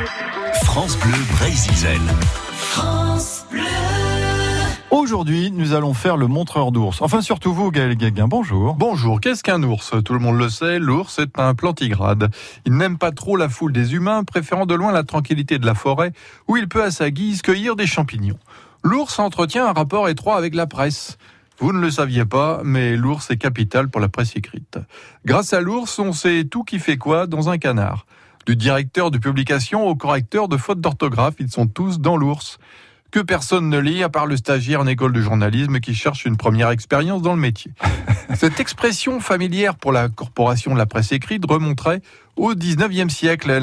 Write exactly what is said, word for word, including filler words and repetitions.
France Bleu Brésil. France Bleu. Aujourd'hui, nous allons faire le montreur d'ours. Enfin, surtout vous, Gaël Guéguin, bonjour. Bonjour, qu'est-ce qu'un ours ? Tout le monde le sait, l'ours est un plantigrade. Il n'aime pas trop la foule des humains, préférant de loin la tranquillité de la forêt, où il peut à sa guise cueillir des champignons. L'ours entretient un rapport étroit avec la presse. Vous ne le saviez pas, mais l'ours est capital pour la presse écrite. Grâce à l'ours, on sait tout qui fait quoi dans un canard. Du directeur de publication au correcteur de fautes d'orthographe, ils sont tous dans l'ours. Que personne ne lit à part le stagiaire en école de journalisme qui cherche une première expérience dans le métier. Cette expression familière pour la corporation de la presse écrite remonterait au dix-neuvième siècle.